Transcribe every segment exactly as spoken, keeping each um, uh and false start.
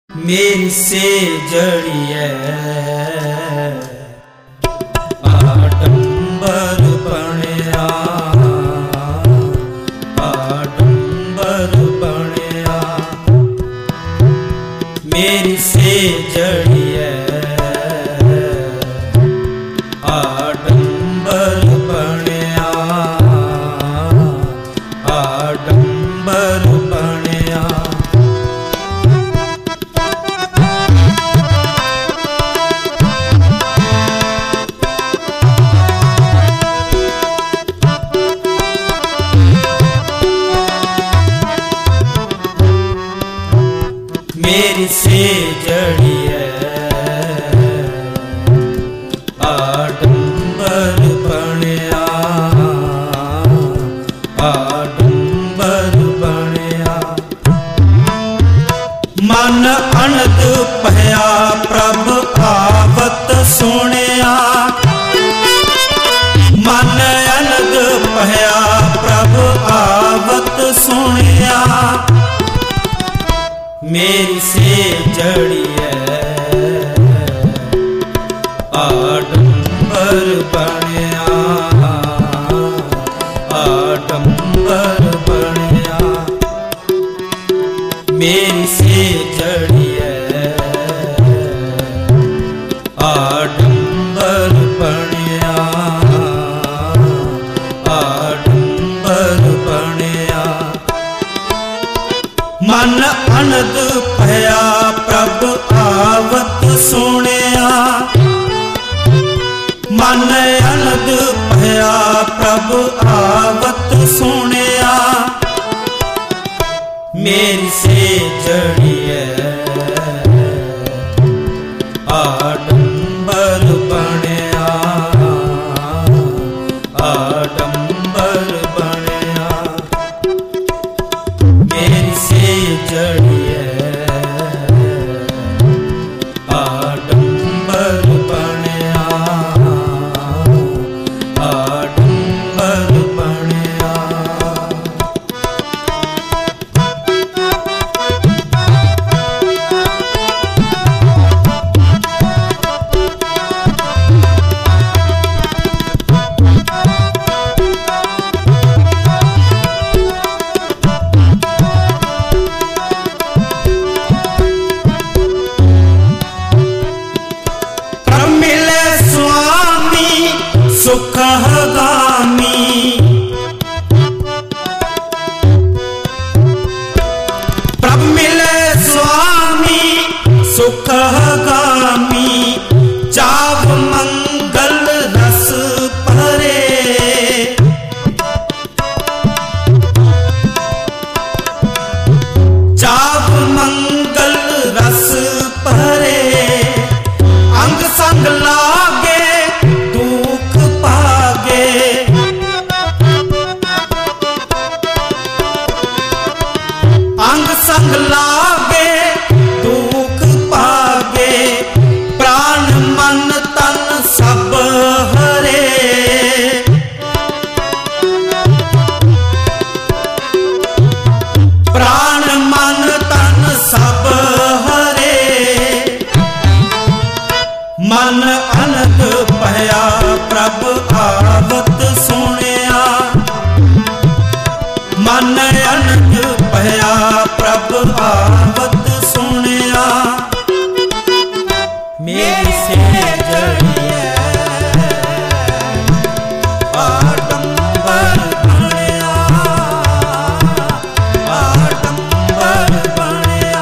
मेरी से जड़िए आडंबर बनिया आडंबर बनिया मेरी से जड़िए आडंबर बनिया आडंबर बनिया मेरी से जड़िए आडंबर बनिया आडंबर बनिया मन अनद पया प्रभ आवत सुनिया मन अनद पया प्रभ आवत सुनिया मेरी से जड़िए आडंबर बनिया आडंबर बनिया मेरी से जड़िए आडंबर बनिया आडंबर बनिया मन अनद पया प्रभ आवत सुनिया मन अनद पया प्रभ आवत सुनिया मेरी से जड़िए आडंबर बनिया आडंबर बनिया मेरी से जड़िए आडंबर बनिया आडंबर बनिया सुखगामी प्रभ मिले स्वामी सुखगामी चाव मंगल रस भरे चाव मंगल रस भरे अंग संग लागे अंग संग लागे दुख पागे प्राण मन तन सब हरे प्राण मन तन सब हरे मन अनद पया प्रभ आवत सुनिया मन अनद पया प्रभ आवत सुनिया मेरी से जड़िए आडंबर बनिया आडंबर बनिया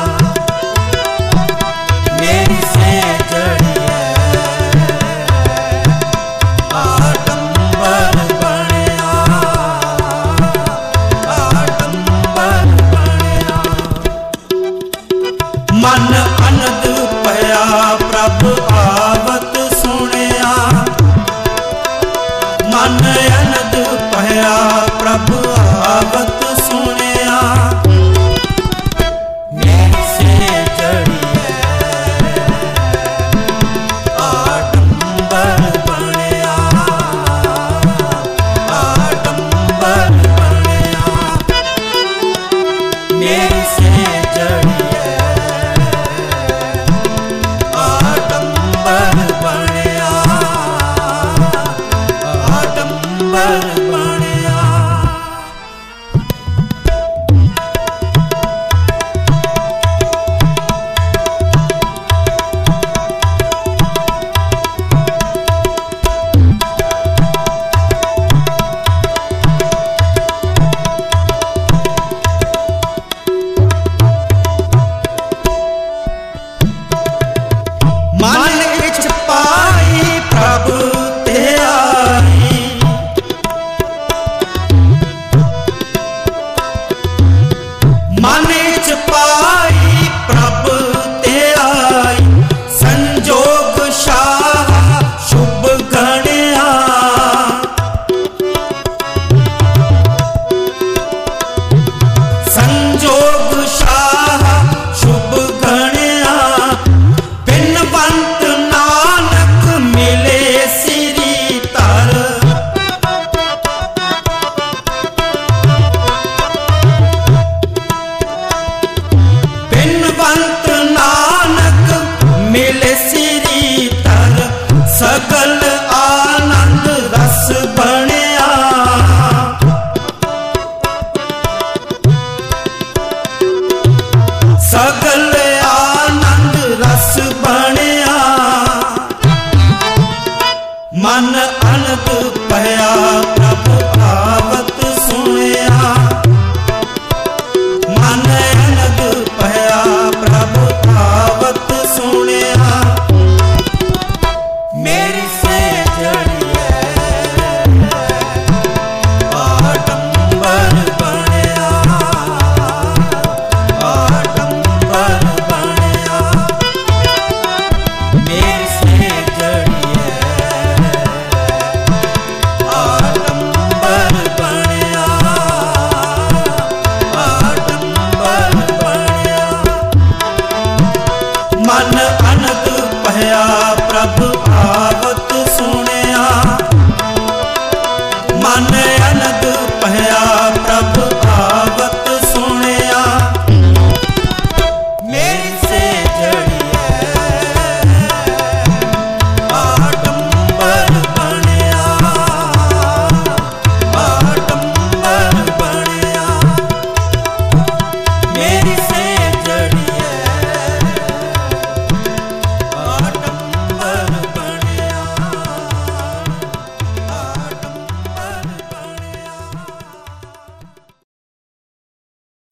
मेरी से जड़िए आडंबर बनिया मन अनद पया